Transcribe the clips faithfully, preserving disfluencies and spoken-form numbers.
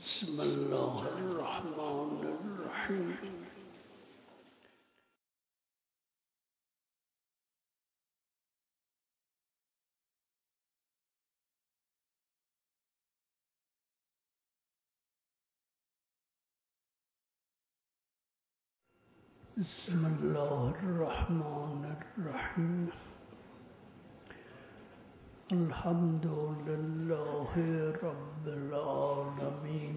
بسم الله الرحمن الرحیم. بسم الله الرحمن الرحیم. الحمد لله رب العالمین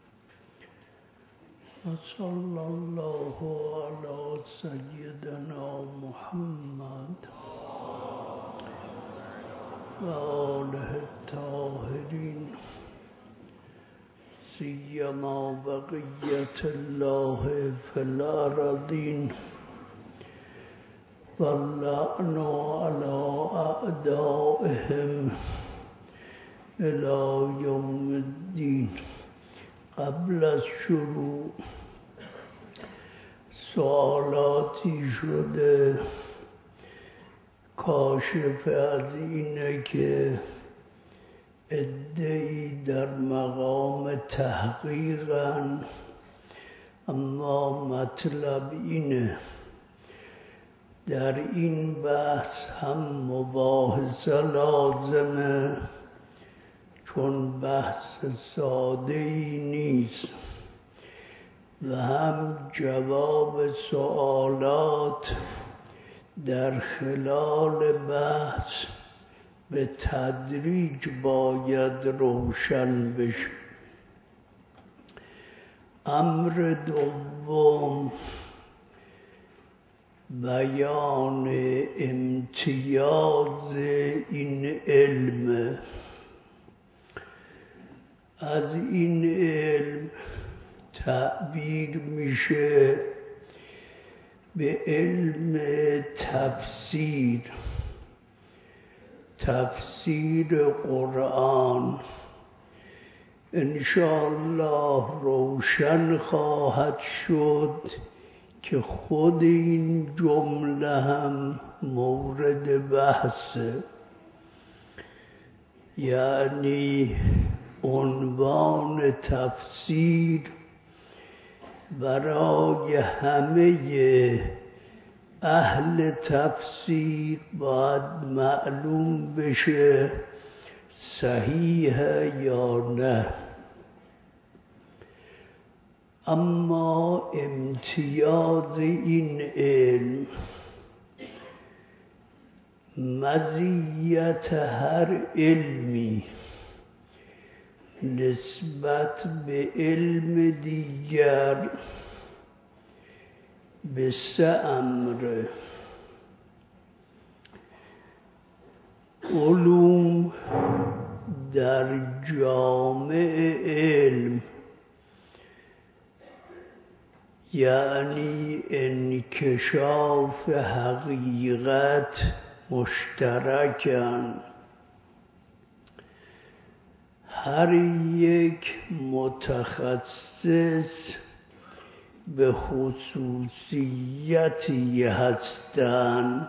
و صلی الله علی سیدنا محمد و آله الطاهرین، سیما بقیت الله فی الارضین واللعن علی اعدائهم الی یوم الدین. قبل از شروع سوالاتی شده کاشف از اینه که عده‌ای در مقام تحقیقن، اما مطلب اینه در این بحث هم مباحثه لازمه، چون بحث ساده‌ای نیست، و هم جواب سوالات در خلال بحث به تدریج باید روشن بشه. امر دوم بیان امتیاز این علم. از این علم تعبیر میشه به علم تفسیر، تفسیر قرآن. انشاءالله روشن خواهد شد که خود این جمله هم مورد بحثه، یعنی عنوان تفسیر برای همه اهل تفسیر باید معلوم بشه صحیح یا نه. اما امتیاز این علم، مزیت هر علمی نسبت به علم دیگر به سه امر: علوم در جامع علم، یعنی انکشاف حقیقت، مشترکن. هر یک متخصص به خصوصیتی هستند.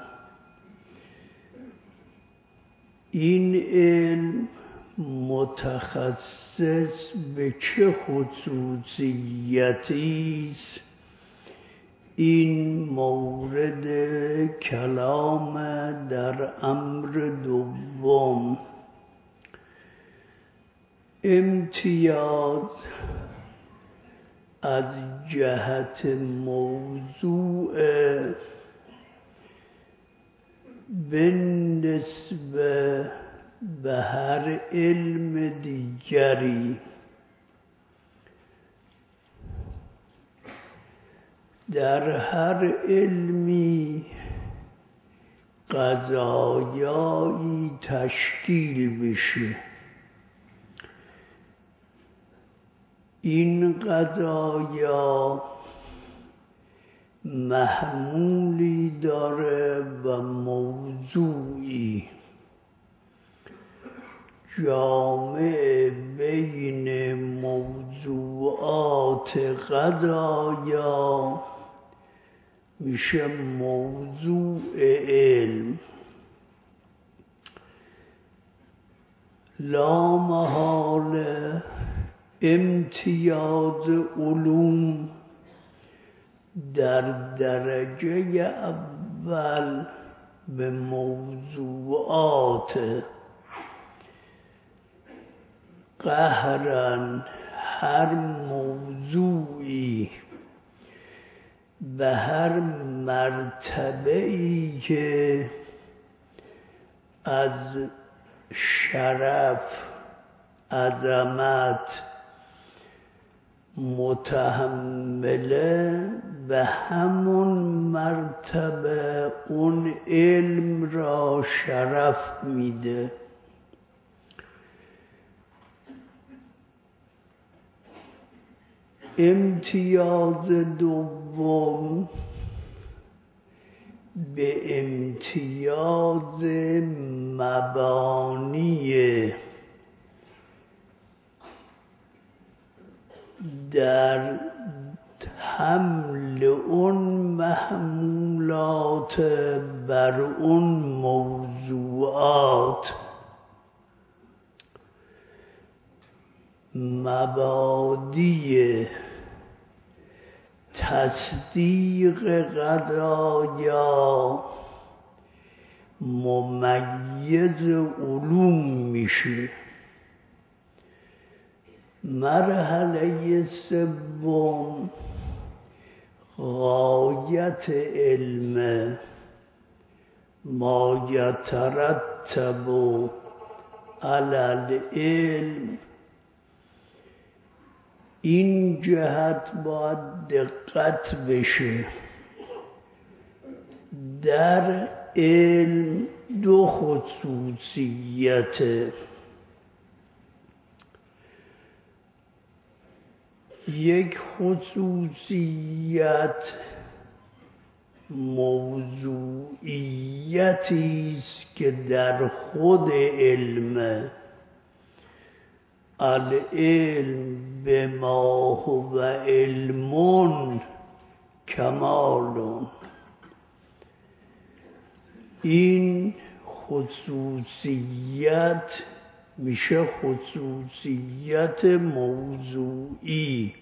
این علم متخصص به چه خصوصیتی است؟ این مورد کلام در امر دوم. امتیاز از جهت موضوع بالنسبه به هر علم دیگری. در هر علمی قضایایی تشکیل بشه، این قضایا محمولی داره و موضوعی. جامع بین موضوعات قضایا میشه موضوع علم. لا محاله امتیاز علوم در درجه اول به موضوعات قهرن هر موضوعی به هر مرتبه‌ای که از شرف عظمت متحمله به همون مرتبه اون علم را شرف میده. امتیاز دوم به امتیاز مبانی در حمل اون محمولات بر اون موضوعات، مبادی تصدیق قضایا ممیز علوم میشه. مرحله سوم غایت علم ما یترتب علی العلم. این جهت باید دقت بشه. در علم دو خصوصیت، یک خصوصیت موضوعیتی است که در خود علم، العلم بما هو علم کمال. این خصوصیت میشه خصوصیت موضوعی.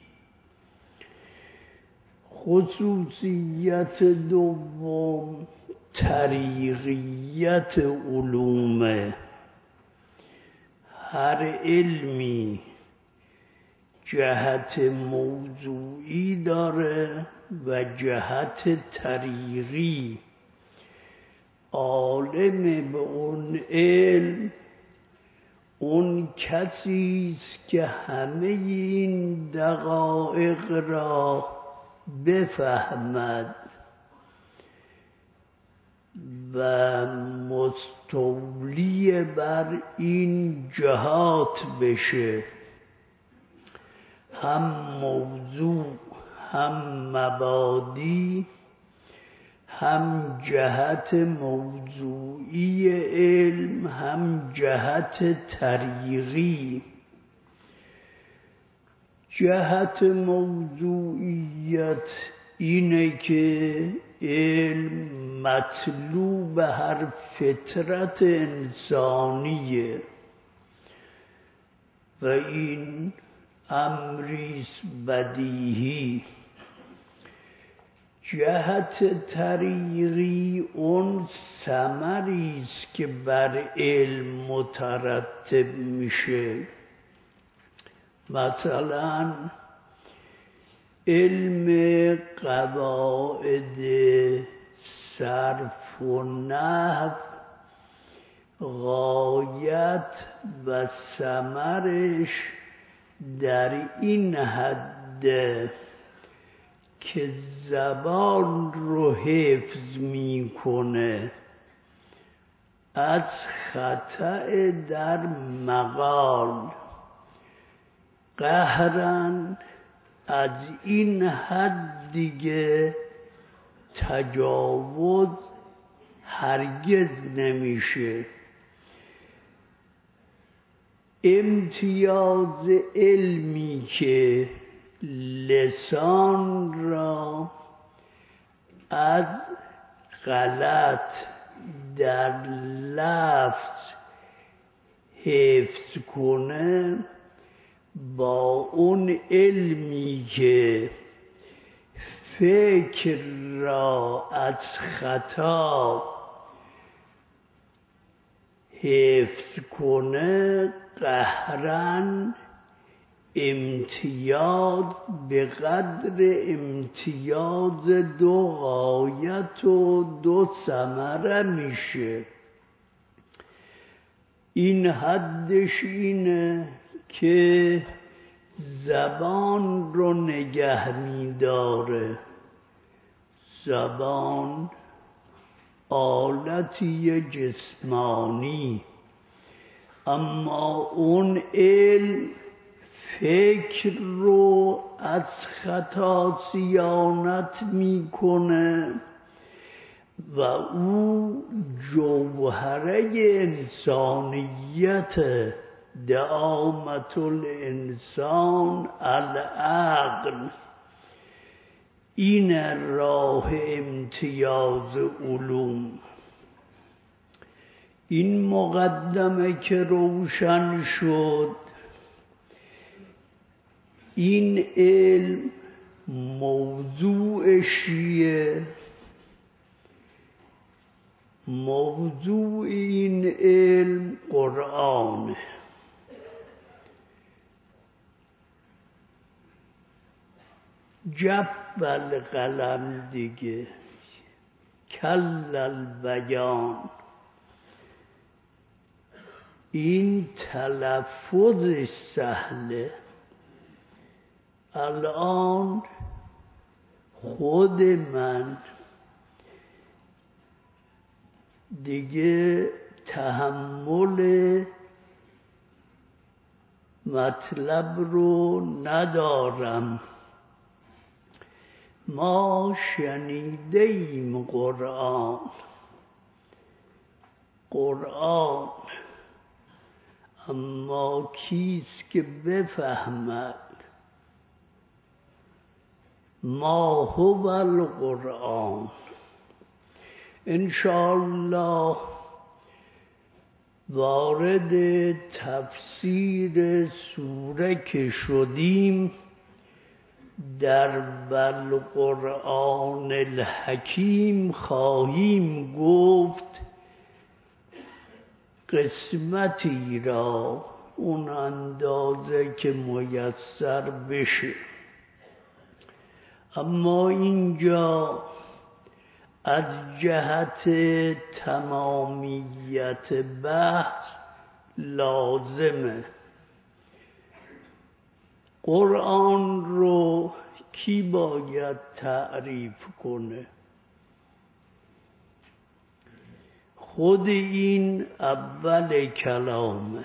خصوصیت دوم طریقیت علومه. هر علمی جهت موضوعی داره و جهت طریقی. عالم به اون علم اون کسی است که همه این دقایق را بفهمد و مستولی بر این جهات بشه، هم موضوع هم مبادی، هم جهت موضوعی علم هم جهت طریقی. جهت موضوعیت اینه که علم مطلوب هر فطرت انسانیه و این امریست بدیهی. جهت طریقی اون ثمری است که بر علم مترتب میشه. مثلا علم قواعد صرف و نحو غایت و ثمرش در این حد که زبان رو حفظ میکنه از خطأ در مقال. قهرن از این حد دیگه تجاوز هرگز نمیشه. امتیاز علمی که لسان را از غلط در لفظ حفظ کنه با اون علمی که فکر را از خطا حفظ کنه، قهرن امتیاز به قدر امتیاز دو غایت و دو ثمره میشه. این حدش اینه که زبان رو نگه میداره. زبان آلتی جسمانی، اما اون علم فکر رو از خطا صیانت میکنه و او جوهره انسانیت، دعامت الانسان العقل. این راه امتیاز علوم. این مقدمه که روشن شد، این علم موضوعشیه. موضوع این علم قرآنه. جف القلم دیگه، کل البیان. این تلفظ سهله. الان خود من دیگه تحمل مطلب رو ندارم. ما شنیده ایم قرآن قرآن اما کیست که بفهمد؟ ما هو القرآن. انشاءالله وارد تفسیر سوره که شدیم، در بالقرآن الحکیم خواهیم گفت قسمتی را، اون اندازه که میسر بشه. اما اینجا از جهت تمامیت بحث لازمه قرآن رو کی باید تعریف کنه؟ خود این اول کلامه.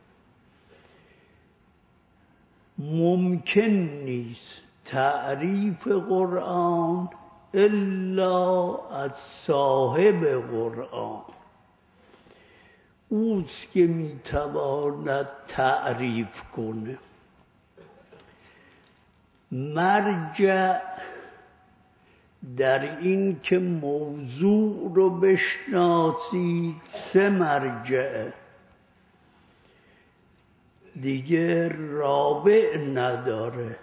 ممکن نیست تعریف قرآن الا از صاحب قرآن. اوست که میتواند تعریف کنه. مرجع در این که موضوع رو بشناسید سه مرجعه، دیگه رابع نداره.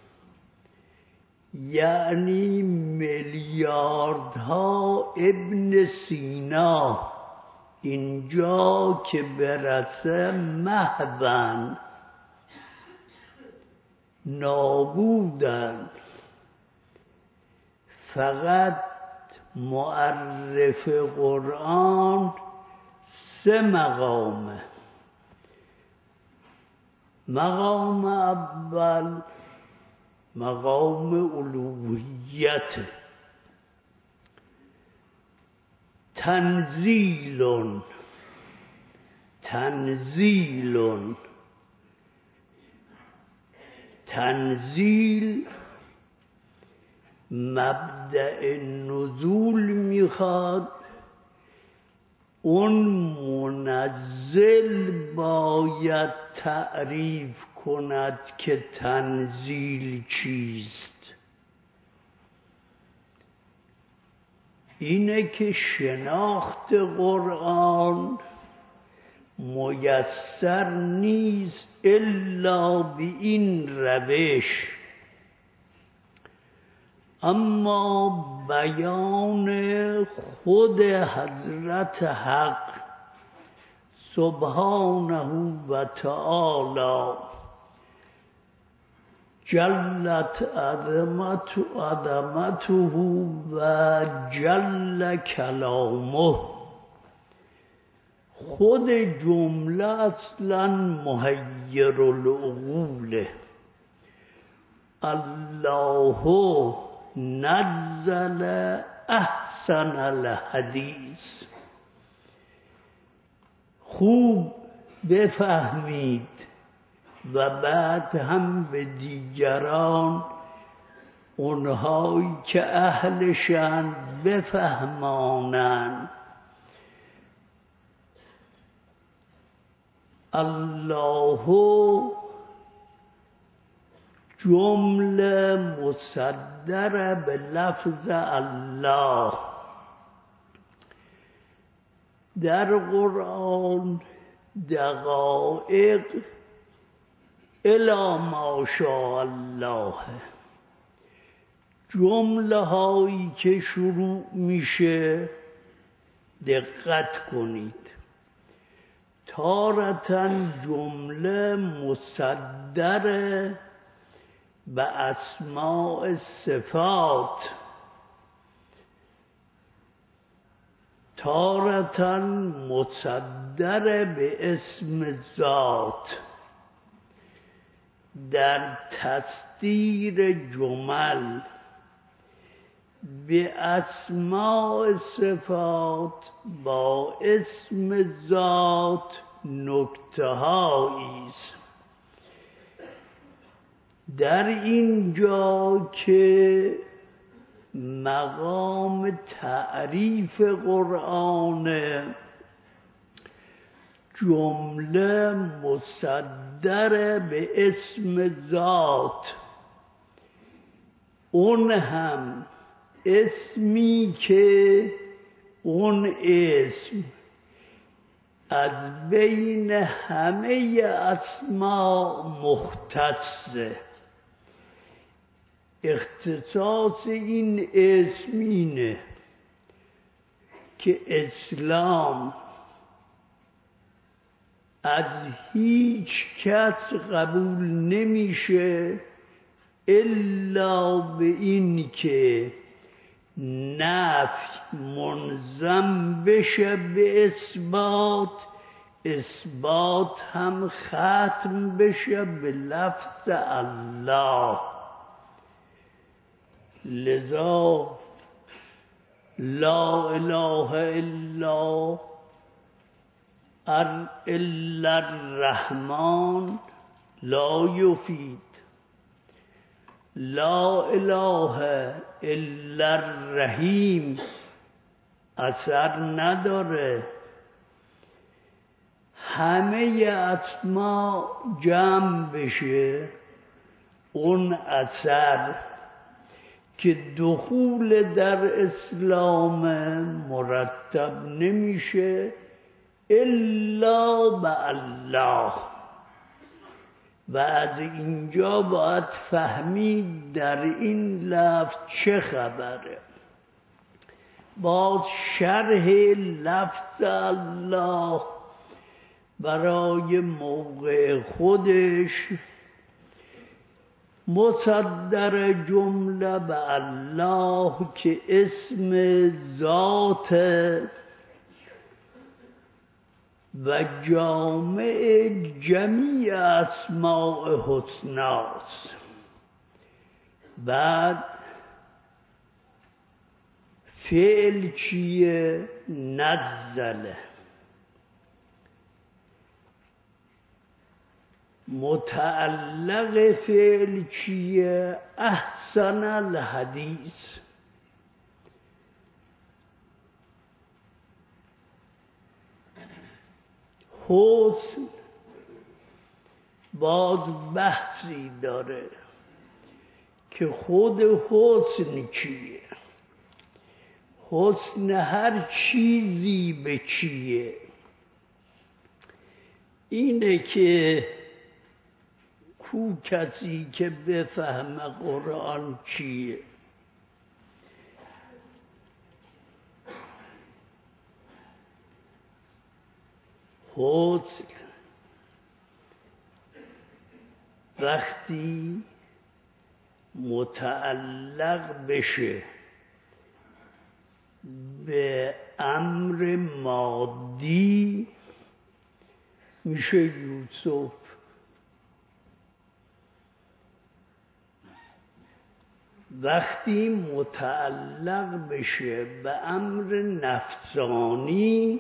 یعنی میلیاردها ابن سینا اینجا که برسه محون نابودن. فقط معرف قرآن سه مقامه. مقام اول مقام الوهیت، تنزیل تنزیل تنزیل مبدأ نزول میخواد. اون منزل باید تعریف کند که تنزیل چیست. اینه که شناخت قرآن میسر نیست الا به این روش. اما بیان خود حضرت حق سبحانه و تعالی جلت عظمت عظمته و جل کلامه، خود جمله اصلا محیر العقوله. الله نزل احسن الحدیث. خوب بفهمید و بعد هم به دیگران، اونهایی که اهلشن، بفهمانند. الله جمله مصدر به لفظ الله. در قرآن دقایق الی ما شاء الله، جمله هایی که شروع میشه دقت کنید. تارةً جمله مصدر به اسماء صفات، تارةً مصدر به اسم ذات. در تصدیر جمل به اسماء صفات با اسم ذات نکته هایی است. در اینجا که مقام تعریف قرآن، جمله مصدر به اسم ذات، اون هم اسمی که اون اسم از بین همه اسما مختصه. اختصاص این اسم اینه که اسلام از هیچ کس قبول نمیشه الا به این که نفی منظم بشه به اثبات، اثبات هم ختم بشه به لفظ الله. لذا لا اله الا الا الرحمن لا یفید، لا اله الا الرحیم اثر نداره. همه اسما جمع بشه، اون اثر که دخول در اسلام مرتب نمیشه الا به الله. و از اینجا باید فهمید در این لفظ چه خبره. باز شرح لفظ الله برای موقع خودش مصدر جمله به الله که اسم ذات و جامع جمیع اسماء حسناست. بعد فعل چیه؟ نزله. متعلق فعل چیه؟ احسن الحدیث. حسن باز بحثی داره که خود حسن چیه؟ حسن هر چیزی به چیه؟ اینه که کو کسی که بفهم قرآن چیه. حسن وقتی متعلق بشه به امر مادی میشه یوسف. وقتی متعلق بشه به امر نفسانی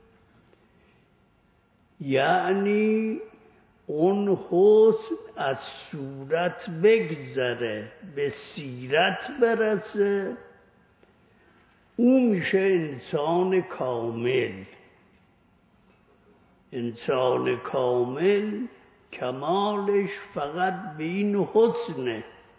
یعنی اون حسن از صورت بگذره به سیرت برسه، او میشه انسان کامل. انسان کامل کمالش فقط به این حسنه.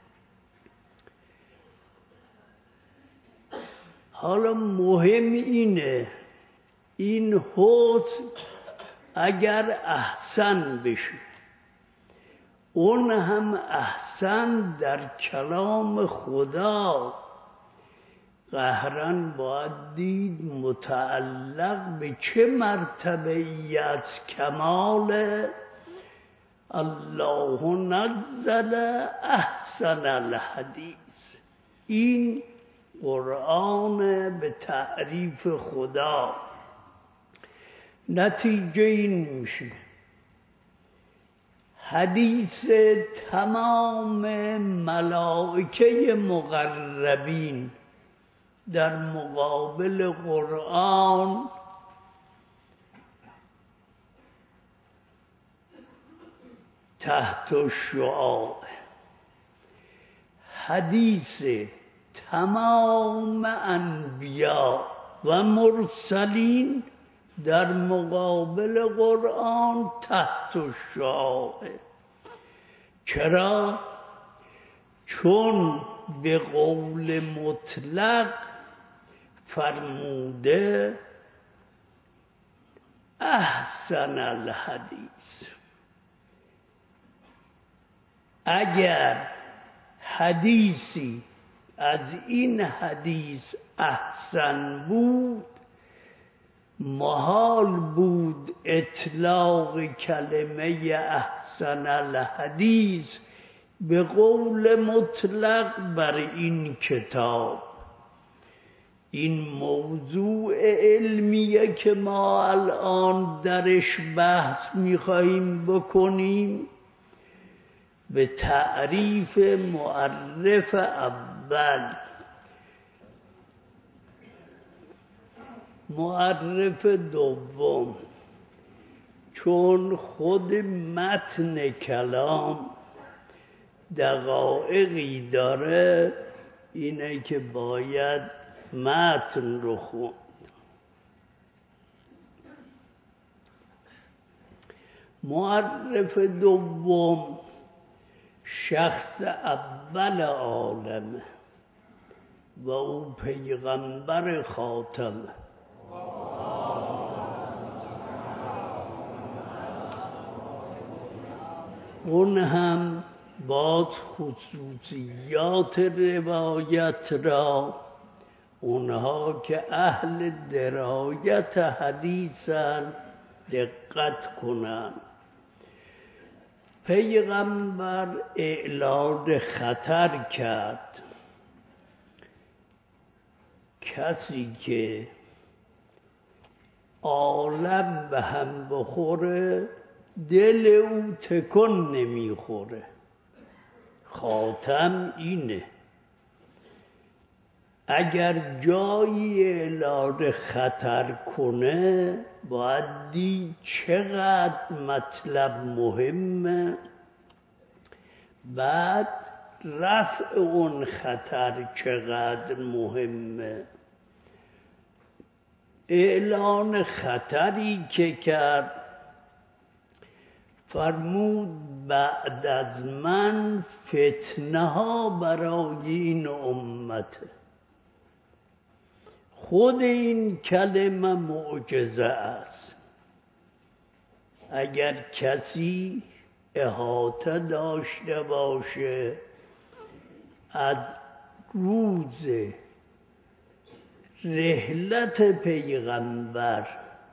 حالا مهم اینه این حسن اگر احسن بشه، اون هم احسن در کلام خدا قهرن باید دید متعلق به چه مرتبه ای از کمال الله نزل احسن الحدیث. این قرآن به تعریف خدا. نتیجه این میشه حدیث تمام ملائکه مقربین در مقابل قرآن تحت الشعاع. حدیث تمام انبیا و مرسلین در مقابل قرآن تحت الشعاع. چرا؟ چون به قول مطلق فرموده احسن الحدیث. اگر حدیثی از این حدیث احسن بود، محال بود اطلاق کلمه احسن الحدیث به قول مطلق بر این کتاب. این موضوع علمیه که ما الان درش بحث میخواییم بکنیم. به تعریف معرف اول، معرف دوم، چون خود متن کلام دقایقی داره، اینه که باید متن رو خوند. معرف دوم شخص اول عالمه و او پیغمبر خاتمه. اون هم باز خصوصیات روایت را اونها که اهل درایت حدیثن دقت کنن. پیغمبر اعلان خطر کرد کسی که عالم به هم بخوره دل او تکون نمیخوره. خاتم اینه. اگر جایی اعلان خطر کنه باید دید چقدر مطلب مهمه، بعد رفع اون خطر چقدر مهمه. اعلان خطری که کرد فرمود بعد از من فتنه ها برای این امته. خود این کلمه معجزه است. اگر کسی احاطه داشته باشه از روز رحلت پیغمبر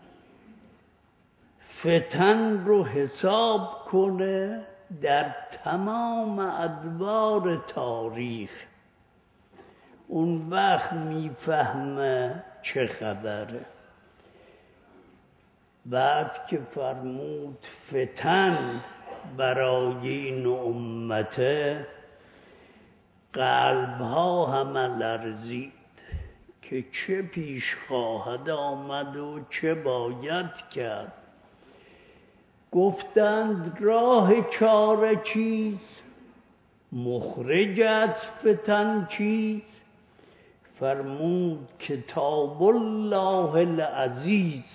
فتن رو حساب کنه در تمام ادوار تاریخ، اون وقت میفهمه چه خبره. بعد که فرمود فتن برای این امته، قلبها همه لرزید که چه پیش خواهد آمد و چه باید کرد. گفتند راه چاره چیست، مخرج از فتن چیست؟ فرمود کتاب الله العزیز.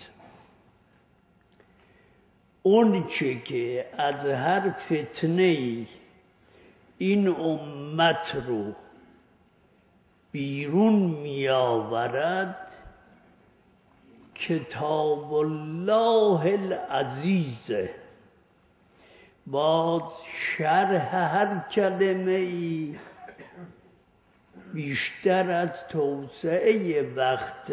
اون چه که از هر فتنه این امت رو بیرون می آورد کتاب الله العزیز. باز شرح هر کلمه ای بیشتر از توسعه وقت.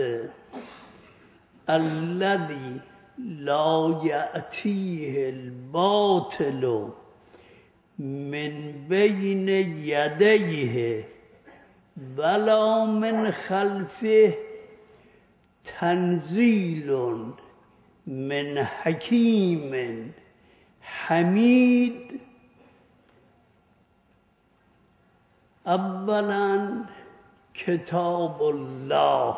الذی لا یأتیه الباطل من بین یدیه ولا من خلفه تنزیل من حکیم حمید. اولا کتاب الله،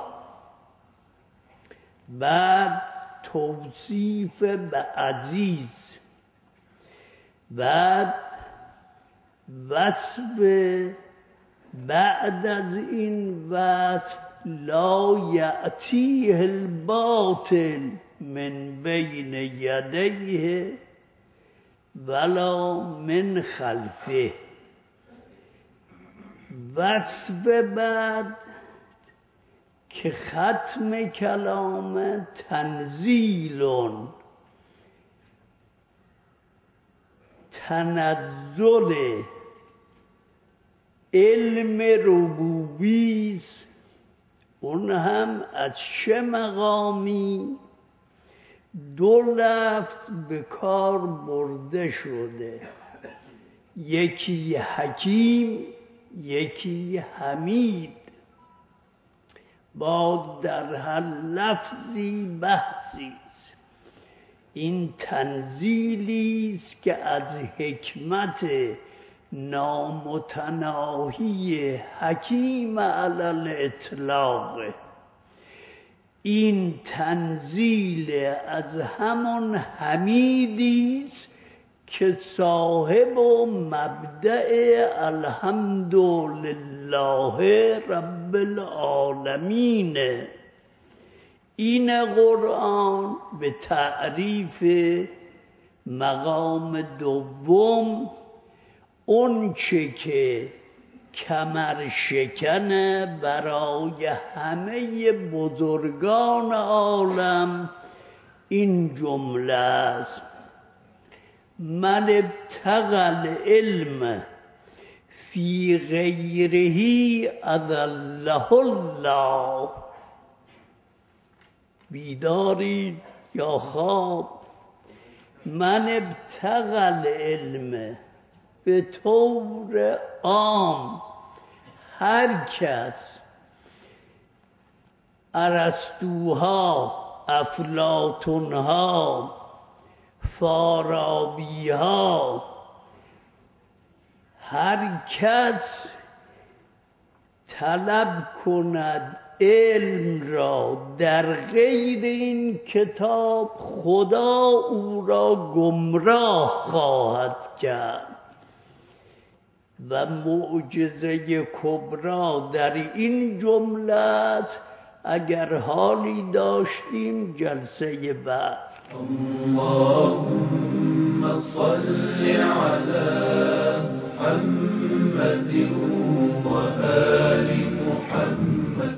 بعد توصیف به عزیز، بعد وصف، بعد از این وصف لا یأتیه الباطل من بین یدیه ولا من خلفه. وصف بعد که ختم کلام تنزیل، تنزل علم ربوبیست. اون هم از چه مقامی؟ دو لفظ به کار برده شده، یکی حکیم یکی حمید. با در هر لفظی بحثیست. این تنزیلیست که از حکمت نامتناهی حکیم علی الاطلاق. این تنزیل از همان حمیدیست که صاحب و مبدأ الحمدلله رب العالمین. این قرآن به تعریف مقام دوم، اون چه که کمر شکنه برای همه بزرگان عالم، این جمله است: من ابتغى العلم فی غیره اضله الله. بیدارید یا خواب؟ من ابتغى العلم، به طور عام هر کس، ارسطوها، افلاطونها، فارابیها، هر کس طلب کند علم را در غیر این کتاب، خدا او را گمراه خواهد کرد. و معجزه کبرا در این جمله است. اگر حالی داشتیم جلسه بعد. اللهم صل على محمد و آل محمد.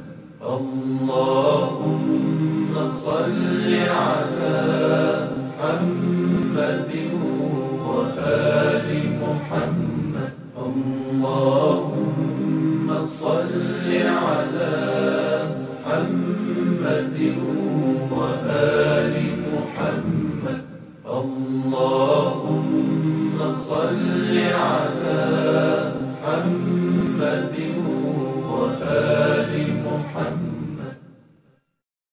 اللهم صل على محمد وآل محمد. اللهم صل على محمد وآل